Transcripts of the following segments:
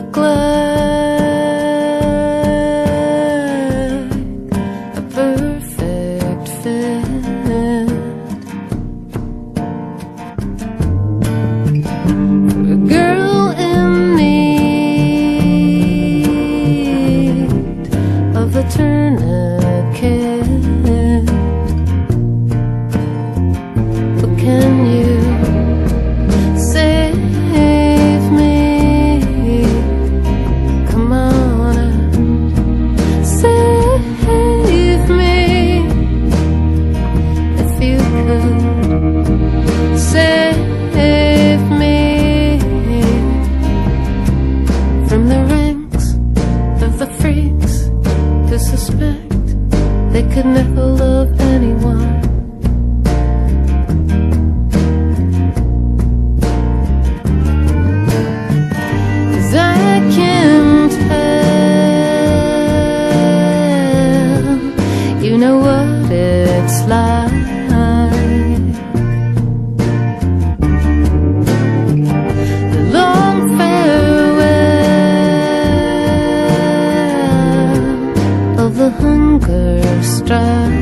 look like a perfect fit for a girl in need of a tourniquet. But can you save me? Come on and save me. If you could save me from the ranks of the freaks who suspect they could never love anyone. 'Cause I can tell you know what it's like. The long farewell of the hunger strike.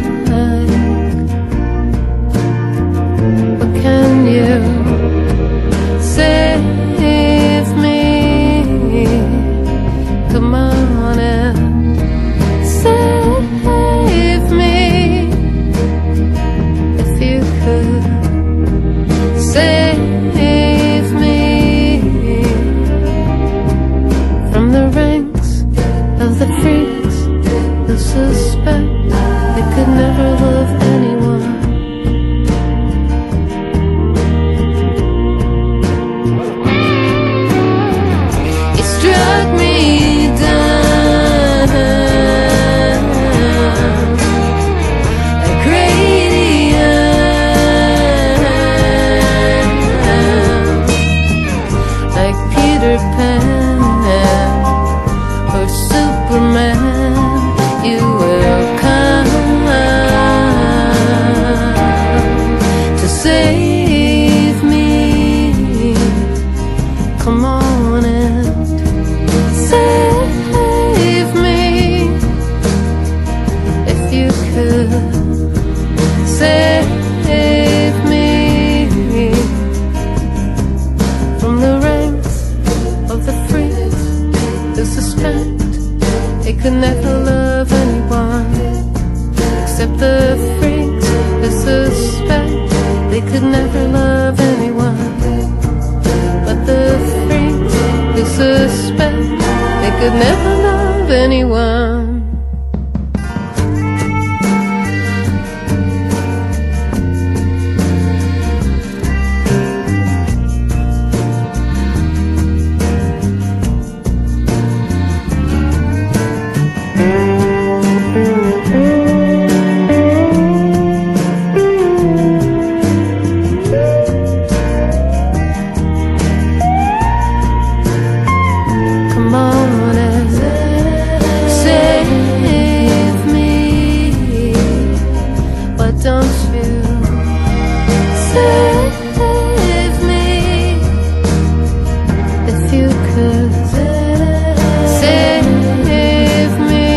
But can you save me? Come on and save me. If you could save me from the ranks of the freaks who suspect they could never love anyone. You struck me down like radium, like Peter Pan or Superman. You will come to save me. Come on and save me. If you could save me from the ranks of the freaks who suspect they could never love anyone, except the freaks who suspect they could never love anyone. But the freaks who suspect they could never love anyone. Come on and save me. Why don't you save me? If you could save me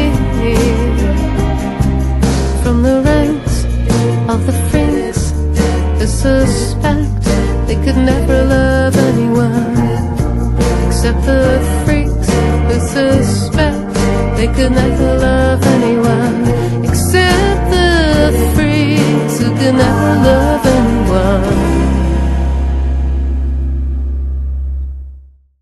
from the ranks of the freaks who suspect they could never love anyone, except the freaks who suspect they could never love anyone.